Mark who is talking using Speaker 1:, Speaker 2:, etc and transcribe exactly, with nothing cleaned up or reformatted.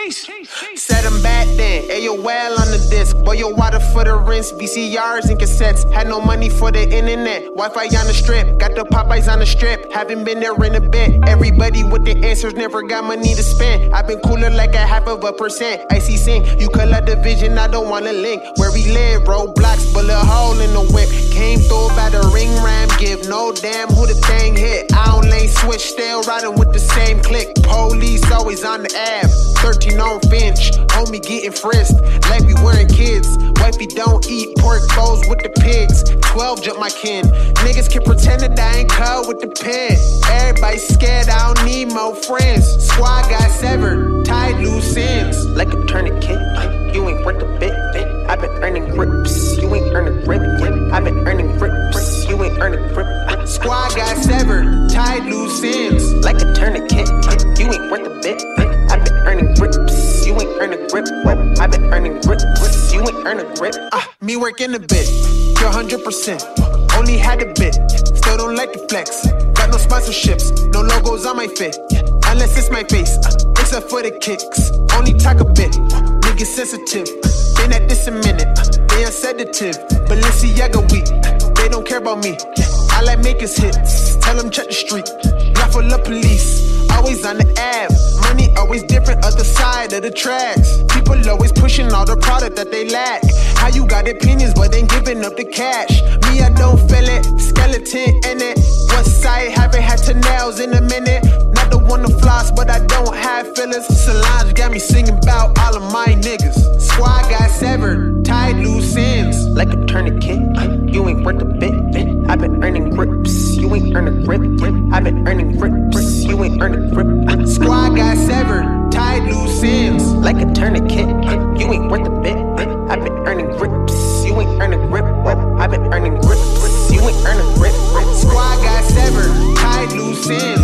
Speaker 1: Set them back then, A O L on the disc. Boil water for the rinse, V C Rs and cassettes. Had no money for the internet, Wi-Fi on the strip. Got the Popeyes on the strip, haven't been there in a bit. Everybody with the answers, never got money to spend. I've been cooler like a half of a percent. Icy sing, you collect the vision, I don't wanna link. Where we live, roadblocks, bullet hole in the whip. Came through by the ring ram, give no damn who the thing hit. I don't lane switch, still riding with the same click. Police always on the ab, thirteen on Finch, homie getting frisked like we weren't kids. Wifey don't eat pork bowls with the pigs. twelve jump my kin. Niggas can pretend that I ain't cut with the pen. Everybody scared, I don't need more friends. Squad got severed, tied loose ends. Like a tourniquet, you ain't worth a bit. I've been earning grips, you ain't earning grip. I've been earning grips, you ain't earning grip. Squad got severed, tied loose ends. Like a tourniquet, you ain't worth a bit. I've been earning grips, you ain't earning grip. I've been earning grips, you ain't earning grip. Ah, me working a bit, you're one hundred percent. Only had a bit, still don't like the flex. Got no sponsorships, no logos on my fit. Unless it's my face, uh, except for the kicks. Only talk a bit, niggas sensitive. Been at this a minute, uh, they unsedative. Balenciaga weak, they don't care about me. I like makers hits, tell them check the street. Not full of police, always on the app. Money always different, other side of the tracks. People always pushing all the product that they lack. How you got opinions but ain't giving up the cash? Me, I don't feel it, skeleton in it. West side, haven't had to nails in a minute. Not the one to floss, but I don't have fillers. Solange got me singing about all of my niggas. Squad got severed, tied loose ends. Like a tourniquet, you ain't worth a bit. I've been earning grips, you ain't earning grip. I've been earning grips, you ain't earning grip. Squad got severed, tied loose ends. Like a tourniquet, you ain't worth a bit. I've been earning grips, you ain't earning grip. I've been earning grips, you ain't earning grip. Squad got severed, tied loose ends.